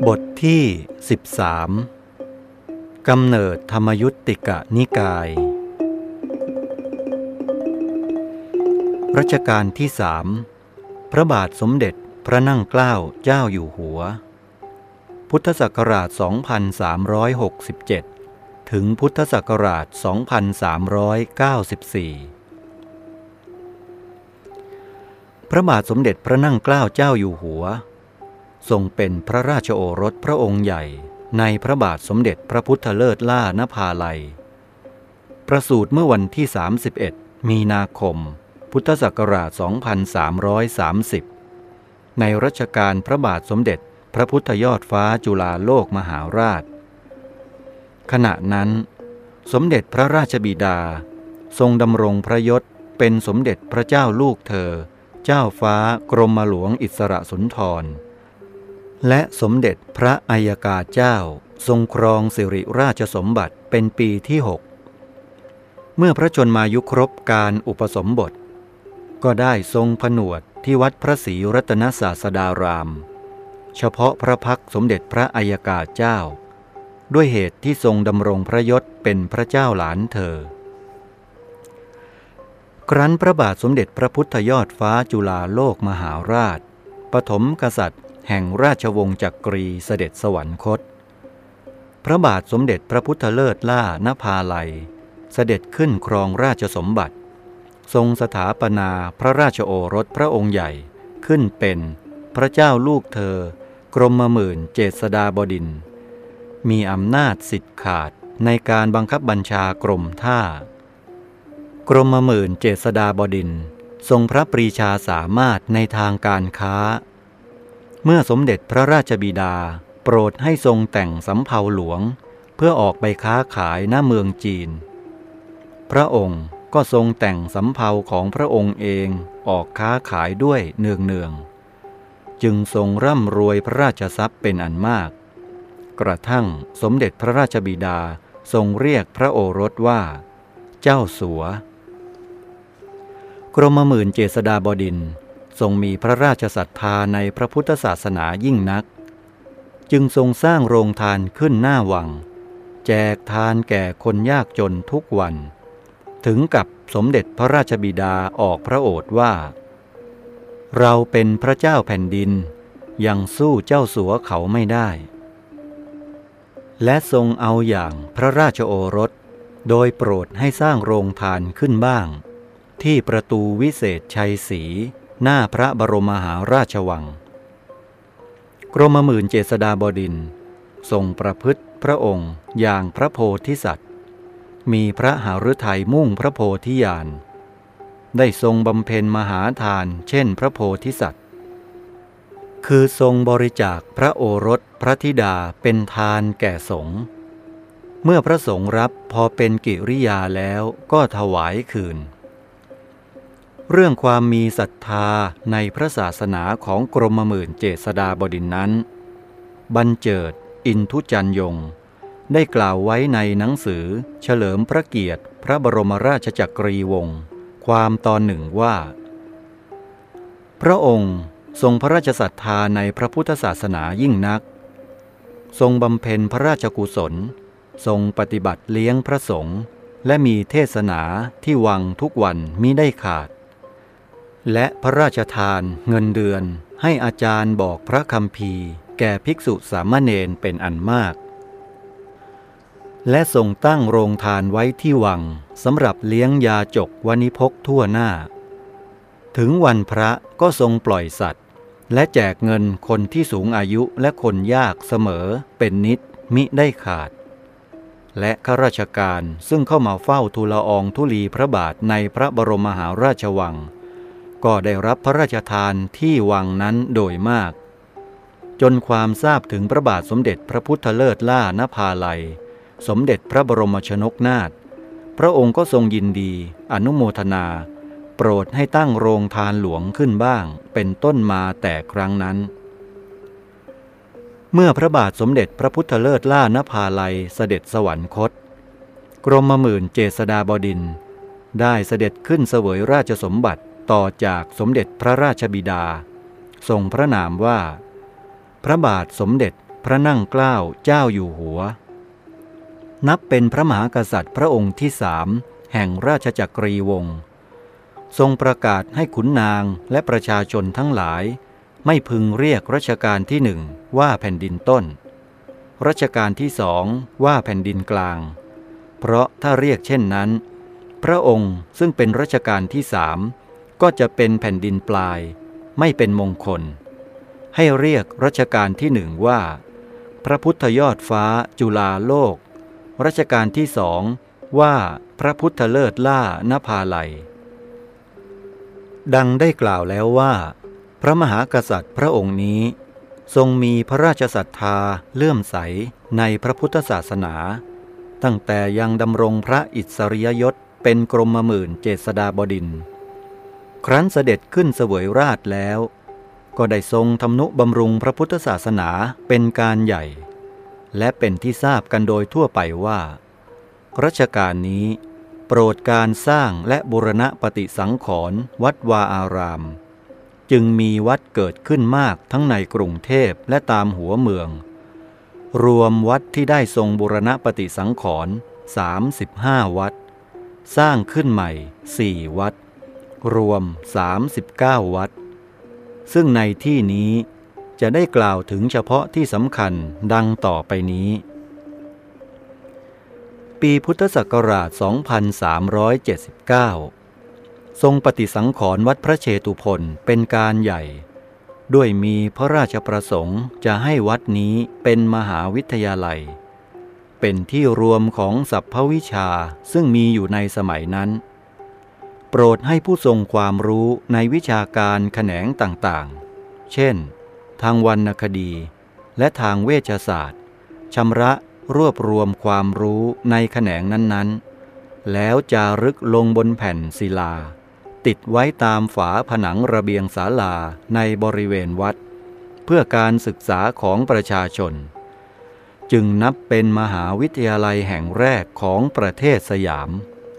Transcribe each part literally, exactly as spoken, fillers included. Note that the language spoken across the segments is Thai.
บทที่สิบสามกำเนิดธรรมยุตติกนิกายรัชกาลที่สามพระบาทสมเด็จพระนั่งเกล้าเจ้าอยู่หัวพุทธศักราชสองพันสามร้อยหกสิบเจ็ดถึงพุทธศักราชสองพันสามร้อยเก้าสิบสี่พระบาทสมเด็จพระนั่งเกล้าเจ้าอยู่หัวทรงเป็นพระราชโอรสพระองค์ใหญ่ในพระบาทสมเด็จพระพุทธเลิศล่านภาลัยประสูติเมื่อวันที่สามสิบเอ็ดมีนาคมพุทธศักราชสองพันสามร้อยสามสิบในรัชกาลพระบาทสมเด็จพระพุทธยอดฟ้าจุฬาโลกมหาราชขณะนั้นสมเด็จพระราชบิดาทรงดำรงพระยศเป็นสมเด็จพระเจ้าลูกเธอเจ้าฟ้ากรมหลวงอิสระสุนทรและสมเด็จพระอัยการเจ้าทรงครองสิริราชสมบัติเป็นปีที่หกเมื่อพระชนมายุครบการอุปสมบทก็ได้ทรงผนวดที่วัดพระศรีรัตนศาสดารามเฉพาะพระพักสมเด็จพระอัยการเจ้าด้วยเหตุที่ทรงดำรงพระยศเป็นพระเจ้าหลานเธอครั้นพระบาทสมเด็จพระพุทธยอดฟ้าจุฬาโลกมหาราชปฐมกษัตริย์แห่งราชวงศ์จักรีเสด็จสวรรคตพระบาทสมเด็จพระพุทธเลิศล่านภาลัยเสด็จขึ้นครองราชสมบัติทรงสถาปนาพระราชโอรสพระองค์ใหญ่ขึ้นเป็นพระเจ้าลูกเธอกรมหมื่นเจษฎาบดินทร์มีอำนาจสิทธิ์ขาดในการบังคับบัญชากรมท่ากรมหมื่นเจษฎาบดินทร์ทรงพระปรีชาสามารถในทางการค้าเมื่อสมเด็จพระราชบิดาโปรดให้ทรงแต่งสำเภาหลวงเพื่อออกไปค้าขายณเมืองจีนพระองค์ก็ทรงแต่งสำเภาของพระองค์เองออกค้าขายด้วยเนืองๆจึงทรงร่ำรวยพระราชทรัพย์เป็นอันมากกระทั่งสมเด็จพระราชบิดาทรงเรียกพระโอรสว่าเจ้าสัวกรมหมื่นเจษฎาบดินทร์ทรงมีพระราชศรัทธาในพระพุทธศาสนายิ่งนักจึงทรงสร้างโรงทานขึ้นหน้าวังแจกทานแก่คนยากจนทุกวันถึงกับสมเด็จพระราชบิดาออกพระโอษฐ์ว่าเราเป็นพระเจ้าแผ่นดินยังสู้เจ้าสัวเขาไม่ได้และทรงเอาอย่างพระราชโอรสโดยโปรดให้สร้างโรงทานขึ้นบ้างที่ประตูวิเศษชัยศรีหน้าพระบรมมหาราชวังกรมหมื่นเจษฎาบดินทร์ทรงประพฤติพระองค์อย่างพระโพธิสัตว์มีพระหฤทัยมุ่งพระโพธิญาณได้ทรงบำเพ็ญมหาทานเช่นพระโพธิสัตว์คือทรงบริจาคพระโอรสพระธิดาเป็นทานแก่สงฆ์เมื่อพระสงฆ์รับพอเป็นกิริยาแล้วก็ถวายคืนเรื่องความมีศรัทธาในพระศาสนาของกรมหมื่นเจษฎาบดินทร์นั้นบรรเจิดอินทุจันยงได้กล่าวไว้ในหนังสือเฉลิมพระเกียรติพระบรมราชจักรีวงศ์ความตอนหนึ่งว่าพระองค์ทรงพระราชศรัทธาในพระพุทธศาสนายิ่งนักทรงบำเพ็ญพระราชกุศลทรงปฏิบัติเลี้ยงพระสงฆ์และมีเทศนาที่วังทุกวันมิได้ขาดและพระราชทานเงินเดือนให้อาจารย์บอกพระคัมภีร์แก่ภิกษุสามเณรเป็นอันมากและทรงตั้งโรงทานไว้ที่วังสำหรับเลี้ยงยาจกวณิพกทั่วหน้าถึงวันพระก็ทรงปล่อยสัตว์และแจกเงินคนที่สูงอายุและคนยากเสมอเป็นนิจมิได้ขาดและข้าราชการซึ่งเข้ามาเฝ้าทูลอองธุลีพระบาทในพระบรมมหาราชวังก็ได้รับพระราชทานที่วังนั้นโดยมากจนความทราบถึงพระบาทสมเด็จพระพุทธเลิศล่านภาลัยสมเด็จพระบรมชนกนาถพระองค์ก็ทรงยินดีอนุโมทนาโปรดให้ตั้งโรงทานหลวงขึ้นบ้างเป็นต้นมาแต่ครั้งนั้นเมื่อพระบาทสมเด็จพระพุทธเลิศล่านภาลัยเสด็จสวรรคตกรมหมื่นเจษฎาบดินทร์ได้เสด็จขึ้นเสวยราชสมบัติต่อจากสมเด็จพระราชบิดาทรงพระนามว่าพระบาทสมเด็จพระนั่งเกล้าเจ้าอยู่หัวนับเป็นพระมหากษัตริย์พระองค์ที่สามแห่งราชจักรีวงศ์ทรงประกาศให้ขุนนางและประชาชนทั้งหลายไม่พึงเรียกรัชกาลที่หนึ่งว่าแผ่นดินต้นรัชกาลที่สองว่าแผ่นดินกลางเพราะถ้าเรียกเช่นนั้นพระองค์ซึ่งเป็นรัชกาลที่สามก็จะเป็นแผ่นดินปลายไม่เป็นมงคลให้เรียกรัชกาลที่หนึ่งว่าพระพุทธยอดฟ้าจุฬาโลกรัชกาลที่สองว่าพระพุทธเลิศล่านภาลัยดังได้กล่าวแล้วว่าพระมหากษัตริย์พระองค์นี้ทรงมีพระราชศรัทธาเลื่อมใสในพระพุทธศาสนาตั้งแต่ยังดำรงพระอิสริยยศเป็นกรมหมื่นเจษฎาบดินทร์ครั้นเสด็จขึ้นเสวยราชแล้วก็ได้ทรงทำนุบำรุงพระพุทธศาสนาเป็นการใหญ่และเป็นที่ทราบกันโดยทั่วไปว่ารัชกาลนี้โปรดการสร้างและบูรณะปฏิสังขรณ์วัดวาอารามจึงมีวัดเกิดขึ้นมากทั้งในกรุงเทพและตามหัวเมืองรวมวัดที่ได้ทรงบูรณะปฏิสังขรณ์สามสิบห้าวัดสร้างขึ้นใหม่สี่วัดรวมสามสิบเก้าวัดซึ่งในที่นี้จะได้กล่าวถึงเฉพาะที่สำคัญดังต่อไปนี้ปีพุทธศักราช สองพันสามร้อยเจ็ดสิบเก้า ทรงปฏิสังขรณ์วัดพระเชตุพนเป็นการใหญ่ด้วยมีพระราชประสงค์จะให้วัดนี้เป็นมหาวิทยาลัยเป็นที่รวมของสรรพวิชาซึ่งมีอยู่ในสมัยนั้นโปรดให้ผู้ทรงความรู้ในวิชาการแขนงต่างๆเช่นทางวรรณคดีและทางเวชศาสตร์ชำระรวบรวมความรู้ในแขนงนั้นๆแล้วจารึกลงบนแผ่นศิลาติดไว้ตามฝาผนังระเบียงศาลาในบริเวณวัดเพื่อการศึกษาของประชาชนจึงนับเป็นมหาวิทยาลัยแห่งแรกของประเทศสยาม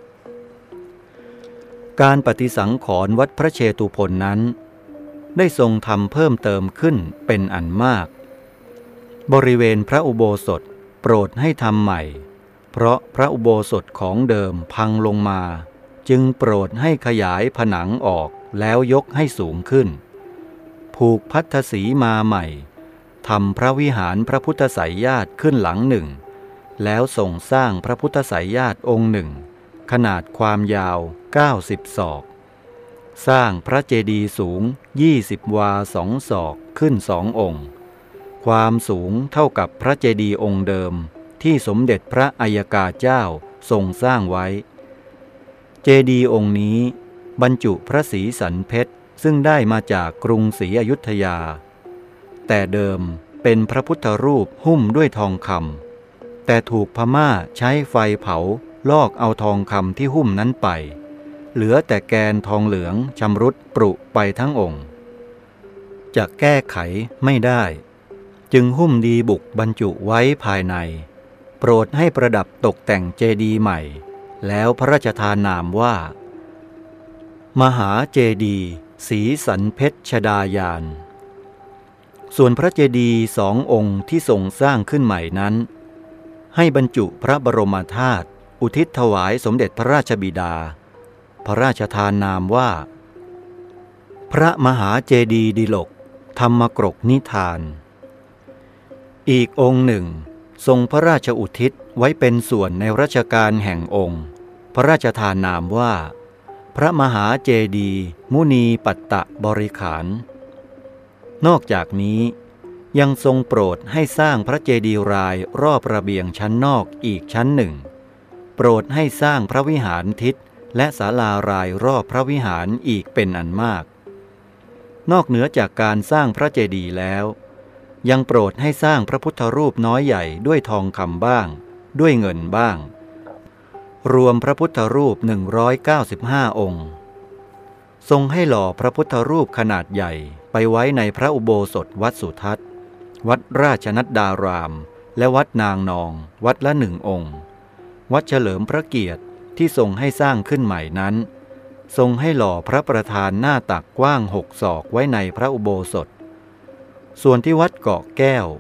การปฏิสังขรณ์วัดพระเชตุพนนั้นได้ทรงทำเพิ่มเติมขึ้นเป็นอันมากบริเวณพระอุโบสถโปรดให้ทำใหม่เพราะพระอุโบสถของเดิมพังลงมาจึงโปรดให้ขยายผนังออกแล้วยกให้สูงขึ้นผูกพัทธสีมาใหม่ทำพระวิหารพระพุทธไสยญาติขึ้นหลังหนึ่งแล้วส่งสร้างพระพุทธไสยญาติองค์หนึ่งขนาดความยาวเก้าสิบศอกสร้างพระเจดีย์สูงยี่สิบวาสองศอกขึ้นสององค์ความสูงเท่ากับพระเจดีย์องค์เดิมที่สมเด็จพระอัยกาเจ้าทรงสร้างไว้เจดีย์องค์นี้บรรจุพระศรีสันเพชรซึ่งได้มาจากกรุงศรีอยุธยาแต่เดิมเป็นพระพุทธรูปหุ้มด้วยทองคำแต่ถูกพม่าใช้ไฟเผาลอกเอาทองคำที่หุ้มนั้นไปเหลือแต่แกนทองเหลืองชำรุดปรุไปทั้งองค์จะแก้ไขไม่ได้จึงหุ้มดีบุกบรรจุไว้ภายในโปรดให้ประดับตกแต่งเจดีย์ใหม่แล้วพระราชทานนามว่ามหาเจดีย์ศรีสันเพชรชฎายานส่วนพระเจดีย์สององค์ที่ทรงสร้างขึ้นใหม่นั้นให้บรรจุพระบรมธาตุอุทิศถวายสมเด็จพระราชบิดาพระราชทานนามว่าพระมหาเจดีย์ดิลกธรรมกรกนิทานอีกองค์หนึ่งทรงพระราชอุทิศไว้เป็นส่วนในรัชกาลแห่งองค์พระราชทานนามว่าพระมหาเจดีย์มุนีปัตตบริขารนอกจากนี้ยังทรงโปรดให้สร้างพระเจดีย์รายรอบระเบียงชั้นนอกอีกชั้นหนึ่งโปรดให้สร้างพระวิหารทิศและศาลารายรอบพระวิหารอีกเป็นอันมากนอกเหนือจากการสร้างพระเจดีย์แล้วยังโปรดให้สร้างพระพุทธรูปน้อยใหญ่ด้วยทองคำบ้างด้วยเงินบ้างรวมพระพุทธรูปหนึ่งร้อยเก้าสิบห้าองค์ทรงให้หล่อพระพุทธรูปขนาดใหญ่ไปไว้ในพระอุโบสถวัดสุทัศน์วัดราชนัดดารามและวัดนางนองวัดละหนึ่งองค์วัดเฉลิมพระเกียรติที่ทรงให้สร้างขึ้นใหม่นั้นทรงให้หล่อพระประธานหน้าตักกว้างหกศอกไว้ในพระอุโบสถส่วนที่วัดเกาะแก้ว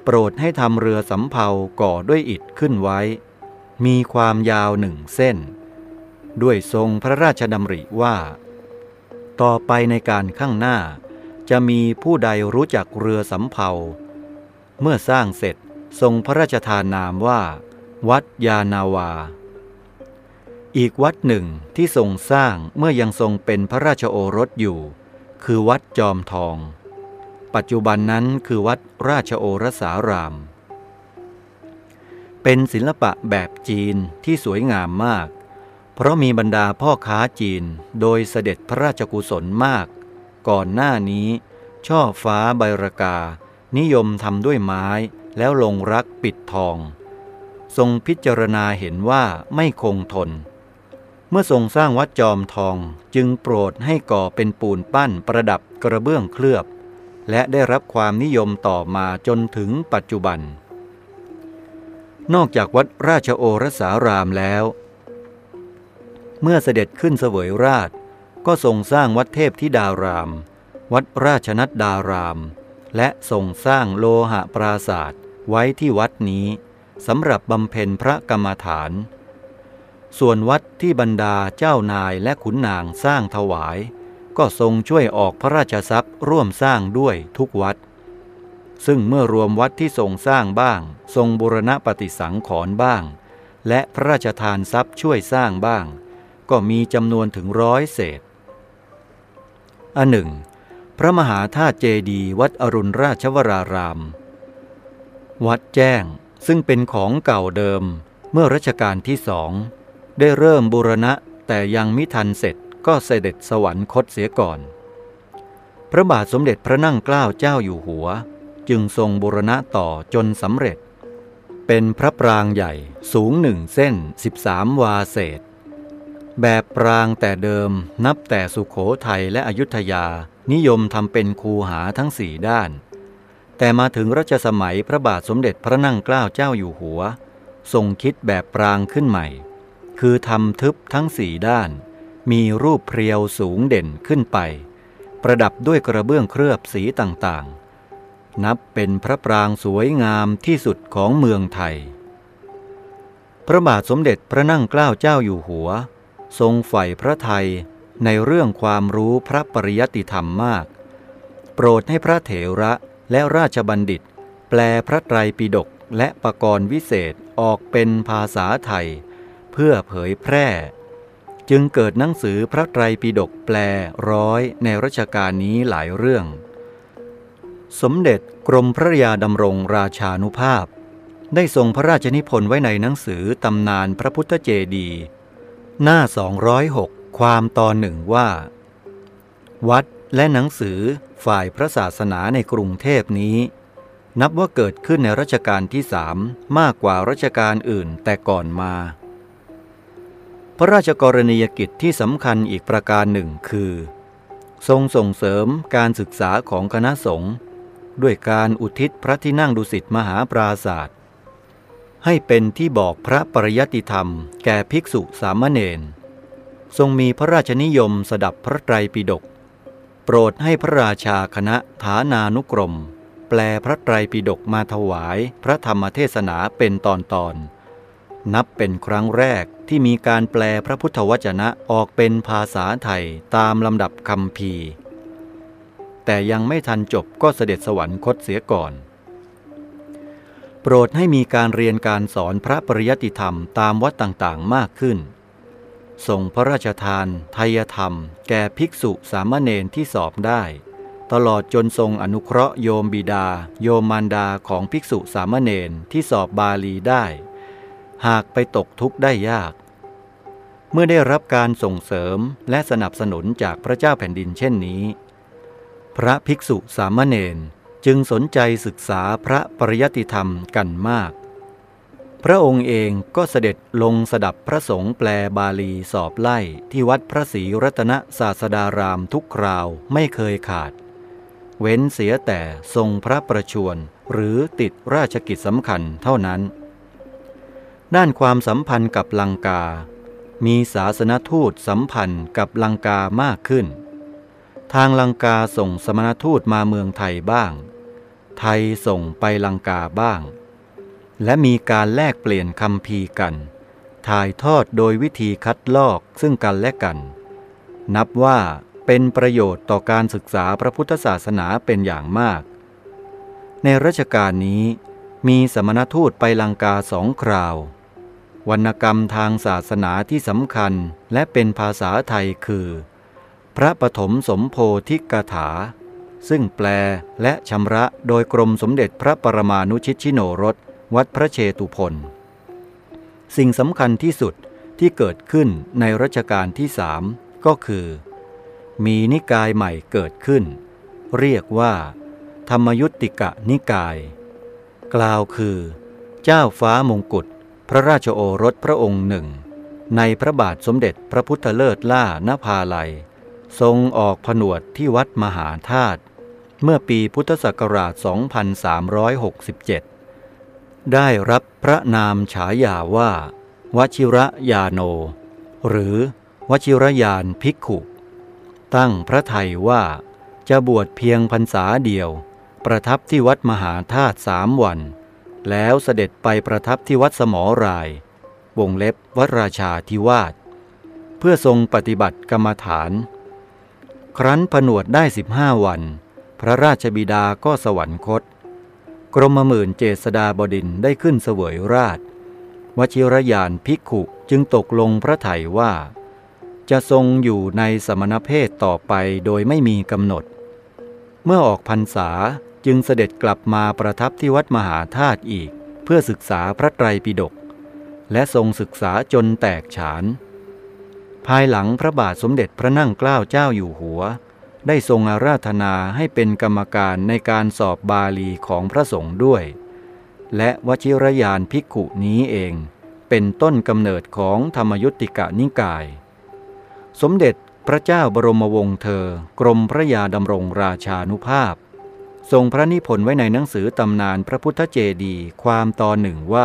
โปรดให้ทำเรือสำเภาก่อด้วยอิฐขึ้นไว้มีความยาวหนึ่งเส้นด้วยทรงพระราชดำริว่าต่อไปในการข้างหน้าจะมีผู้ใดรู้จักเรือสำเภาเมื่อสร้างเสร็จทรงพระราชทานนามว่าวัดยานาวาอีกวัดหนึ่งที่ทรงสร้างเมื่อยังทรงเป็นพระราชโอรสอยู่คือวัดจอมทองปัจจุบันนั้นคือวัดราชโอรสารามเป็นศิลปะแบบจีนที่สวยงามมากเพราะมีบรรดาพ่อค้าจีนโดยเสด็จพระราชกุศลมากก่อนหน้านี้ช่อฟ้าใบรากานิยมทำด้วยไม้แล้วลงรักปิดทองทรงพิจารณาเห็นว่าไม่คงทนเมื่อทรงสร้างวัดจอมทองจึงโปรดให้ก่อเป็นปูนปั้นประดับกระเบื้องเคลือบและได้รับความนิยมต่อมาจนถึงปัจจุบันนอกจากวัดราชโอรสารามแล้วเมื่อเสด็จขึ้นเสวยราชก็ทรงสร้างวัดเทพธิดารามวัดราชนัดดารามและทรงสร้างโลหะปราสาทไว้ที่วัดนี้สำหรับบำเพ็ญพระกรรมฐานส่วนวัดที่บรรดาเจ้านายและขุนนางสร้างถวายก็ทรงช่วยออกพระราชทรัพย์ร่วมสร้างด้วยทุกวัดซึ่งเมื่อรวมวัดที่ทรงสร้างบ้างทรงบูรณปฏิสังขรณ์บ้างและพระราชทานทรัพย์ช่วยสร้างบ้างก็มีจำนวนถึงร้อยเศษอันหนึ่งพระมหาธาตุเจดีย์วัดอรุณราชวรารามวัดแจ้งซึ่งเป็นของเก่าเดิมเมื่อรัชกาลที่สองได้เริ่มบูรณะแต่ยังมิทันเสร็จก็เสด็จสวรรคตเสียก่อนพระบาทสมเด็จพระนั่งเกล้าเจ้าอยู่หัวจึงทรงบูรณะต่อจนสำเร็จเป็นพระปรางใหญ่สูงหนึ่งเส้นสิบสามวาเศษแบบปรางแต่เดิมนับแต่สุโขทัยและอยุธยานิยมทำเป็นคูหาทั้งสี่ด้านแต่มาถึงรัชสมัยพระบาทสมเด็จพระนั่งเกล้าเจ้าอยู่หัวทรงคิดแบบปรางขึ้นใหม่คือทำทึบทั้งสี่ด้านมีรูปเพรียวสูงเด่นขึ้นไปประดับด้วยกระเบื้องเคลือบสีต่างๆนับเป็นพระปรางสวยงามที่สุดของเมืองไทยพระบาทสมเด็จพระนั่งเกล้าเจ้าอยู่หัวทรงใฝ่พระทัยในเรื่องความรู้พระปริยัติธรรมมากโปรดให้พระเถระและราชบัณฑิตแปลพระไตรปิฎกและปกรณ์วิเศษออกเป็นภาษาไทยเพื่อเผยแพร่จึงเกิดหนังสือพระไตรปิฎกแปลร้อยในรัชกาลนี้หลายเรื่องสมเด็จกรมพระยาดำรงราชานุภาพได้ทรงพระราชนิพนธ์ไว้ในหนังสือตำนานพระพุทธเจดีย์หน้าสองร้อยหกความตอนหนึ่งว่าวัดและหนังสือฝ่ายพระศาสนาในกรุงเทพนี้นับว่าเกิดขึ้นในรัชกาลที่สามมากกว่ารัชกาลอื่นแต่ก่อนมาพระราชกรณียกิจที่สำคัญอีกประการหนึ่งคือทรงส่งเสริมการศึกษาของคณะสงฆ์ด้วยการอุทิศพระที่นั่งดุสิตมหาปราศาสตร์ให้เป็นที่บอกพระปริยัติธรรมแก่ภิกษุสามเณรทรงมีพระราชนิยมสดับพระไตรปิฎกโปรดให้พระราชาคณะฐานานุกรมแปลพระไตรปิฎกมาถวายพระธรรมเทศนาเป็นตอนตอนนับเป็นครั้งแรกที่มีการแปลพระพุทธวจนะออกเป็นภาษาไทยตามลำดับคัมภีร์แต่ยังไม่ทันจบก็เสด็จสวรรคตเสียก่อนโปรดให้มีการเรียนการสอนพระปริยัติธรรมตามวัดต่างๆมากขึ้นส่งพระราชทานไทยธรรมแก่ภิกษุสามเณรที่สอบได้ตลอดจนทรงอนุเคราะห์โยมบิดาโยมมารดาของภิกษุสามเณรที่สอบบาลีได้หากไปตกทุกข์ได้ยากเมื่อได้รับการส่งเสริมและสนับสนุนจากพระเจ้าแผ่นดินเช่นนี้พระภิกษุสามเณรจึงสนใจศึกษาพระปริยัติธรรมกันมากพระองค์เองก็เสด็จลงสดับพระสงฆ์แปลบาลีสอบไล่ที่วัดพระศรีรัตนศาสดารามทุกคราวไม่เคยขาดเว้นเสียแต่ทรงพระประชวรหรือติดราชกิจสำคัญเท่านั้นด้านความสัมพันธ์กับลังกามีศาสนทูตสัมพันธ์กับลังกามากขึ้นทางลังกาส่งสมณทูตมาเมืองไทยบ้างไทยส่งไปลังกาบ้างและมีการแลกเปลี่ยนคัมภีร์กันถ่ายทอดโดยวิธีคัดลอกซึ่งกันและกันนับว่าเป็นประโยชน์ต่อการศึกษาพระพุทธศาสนาเป็นอย่างมากในรัชกาลนี้มีสมณทูตไปลังกาสองคราววรรณกรรมทางศาสนาที่สำคัญและเป็นภาษาไทยคือพระปฐมสมโพธิกถาซึ่งแปลและชำระโดยกรมสมเด็จพระปรมานุชิตชิโนรสวัดพระเชตุพนสิ่งสำคัญที่สุดที่เกิดขึ้นในรัชกาลที่สามก็คือมีนิกายใหม่เกิดขึ้นเรียกว่าธรรมยุตติกนิกายกล่าวคือเจ้าฟ้ามงกุฎพระราชโอรสพระองค์หนึ่งในพระบาทสมเด็จพระพุทธเลิศล่านภาลัยทรงออกผนวดที่วัดมหาธาตุเมื่อปีพุทธศักราช สองพันสามร้อยหกสิบเจ็ด ได้รับพระนามฉายาว่าวชิรยาโนหรือวชิรยานภิกขุตั้งพระทัยว่าจะบวชเพียงพรรษาเดียวประทับที่วัดมหาธาตุสามวันแล้วเสด็จไปประทับที่วัดสมราย วงเล็บวัดราชาธิวาสเพื่อทรงปฏิบัติกรรมฐานครั้นผนวดได้สิบห้าวันพระราชบิดาก็สวรรคตกรมหมื่นเจษฎาบดินทร์ได้ขึ้นเสวยราชวชิรยานภิกขุจึงตกลงพระทัยว่าจะทรงอยู่ในสมณเพศต่อไปโดยไม่มีกำหนดเมื่อออกพรรษาจึงเสด็จกลับมาประทับที่วัดมหาธาตุอีกเพื่อศึกษาพระไตรปิฎกและทรงศึกษาจนแตกฉานภายหลังพระบาทสมเด็จพระนั่งเกล้าเจ้าอยู่หัวได้ทรงอาราธนาให้เป็นกรรมการในการสอบบาลีของพระสงฆ์ด้วยและวชิรยานภิกขุนี้เองเป็นต้นกำเนิดของธรรมยุตติกนิกายสมเด็จพระเจ้าบรมวงศ์เธอกรมพระยาดำรงราชานุภาพทรงพระนิพนธ์ไว้ในหนังสือตำนานพระพุทธเจดีย์ความตอนหนึ่งว่า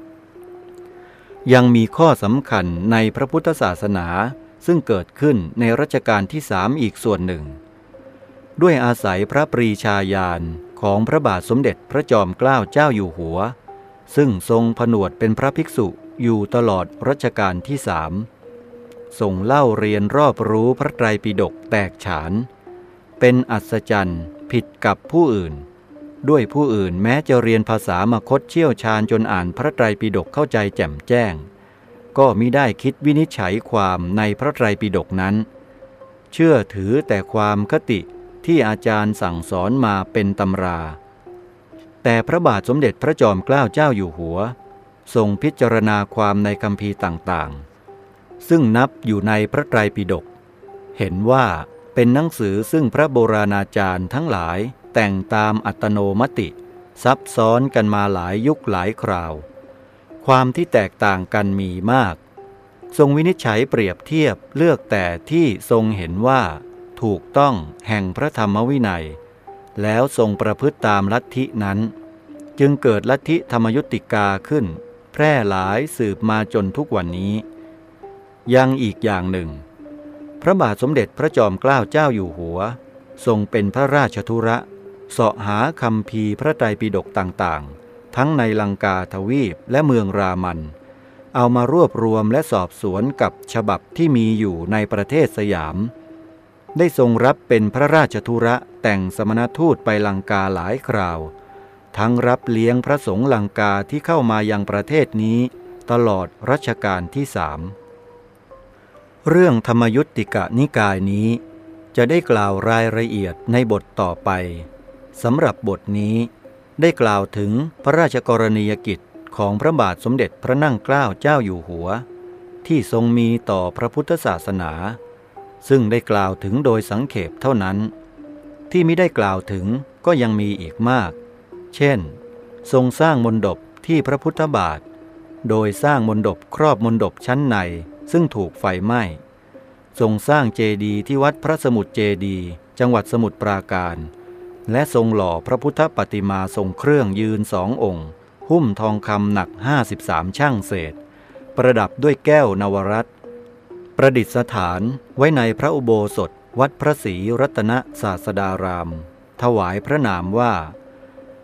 ยังมีข้อสำคัญในพระพุทธศาสนาซึ่งเกิดขึ้นในรัชกาลที่สามอีกส่วนหนึ่งด้วยอาศัยพระปรีชาญาณของพระบาทสมเด็จพระจอมเกล้าเจ้าอยู่หัวซึ่งทรงผนวดเป็นพระภิกษุอยู่ตลอดรัชกาลที่สามทรงเล่าเรียนรอบรู้พระไตรปิฎกแตกฉานเป็นอัศจรรย์ผิดกับผู้อื่นด้วยผู้อื่นแม้จะเรียนภาษามคธเชี่ยวชาญจนอ่านพระไตรปิฎกเข้าใจแจ่มแจ้งก็มิได้คิดวินิจฉัยความในพระไตรปิฎกนั้นเชื่อถือแต่ความคติที่อาจารย์สั่งสอนมาเป็นตำราแต่พระบาทสมเด็จพระจอมเกล้าเจ้าอยู่หัวทรงพิจารณาความในคัมภีร์ต่างๆซึ่งนับอยู่ในพระไตรปิฎกเห็นว่าเป็นหนังสือซึ่งพระโบราณอาจารย์ทั้งหลายแต่งตามอัตโนมติซับซ้อนกันมาหลายยุคหลายคราวความที่แตกต่างกันมีมากทรงวินิจฉัยเปรียบเทียบเลือกแต่ที่ทรงเห็นว่าถูกต้องแห่งพระธรรมวินัยแล้วทรงประพฤติตามลัทธินั้นจึงเกิดลัทธิธรรมยุตติกาขึ้นแพร่หลายสืบมาจนทุกวันนี้ยังอีกอย่างหนึ่งพระบาทสมเด็จพระจอมเกล้าเจ้าอยู่หัวทรงเป็นพระราชธุระเสาะหาคัมภีร์พระไตรปิฎกต่างๆทั้งในลังกาทวีปและเมืองรามันเอามารวบรวมและสอบสวนกับฉบับที่มีอยู่ในประเทศสยามได้ทรงรับเป็นพระราชธุระแต่งสมณทูตไปลังกาหลายคราวทั้งรับเลี้ยงพระสงฆ์ลังกาที่เข้ามายังประเทศนี้ตลอดรัชกาลที่สามเรื่องธรรมยุตติกนิกายนี้จะได้กล่าวรายละเอียดในบทต่อไปสำหรับบทนี้ได้กล่าวถึงพระราชกรณียกิจของพระบาทสมเด็จพระนั่งเกล้าเจ้าอยู่หัวที่ทรงมีต่อพระพุทธศาสนาซึ่งได้กล่าวถึงโดยสังเขปเท่านั้นที่มิได้กล่าวถึงก็ยังมีอีกมากเช่นทรงสร้างมณฑปที่พระพุทธบาทโดยสร้างมณฑปครอบมณฑปชั้นในซึ่งถูกไฟไหม้ทรงสร้างเจดีย์ที่วัดพระสมุทรเจดีย์จังหวัดสมุทรปราการและทรงหล่อพระพุทธปฏิมาทรงเครื่องยืนสององค์หุ้มทองคำหนักห้าสิบสามชั่งเศษประดับด้วยแก้วนวรัตน์ประดิษฐานไว้ในพระอุโบสถวัดพระศรีรัตนศาสดารามถวายพระนามว่า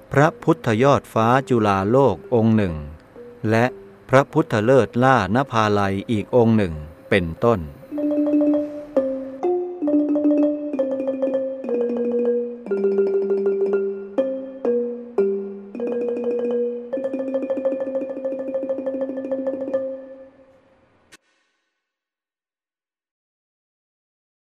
พระพุทธยอดฟ้าจุฬาโลกองค์หนึ่งและพระพุทธเลิศล่านภาลัยอีกองค์หนึ่งเป็นต้น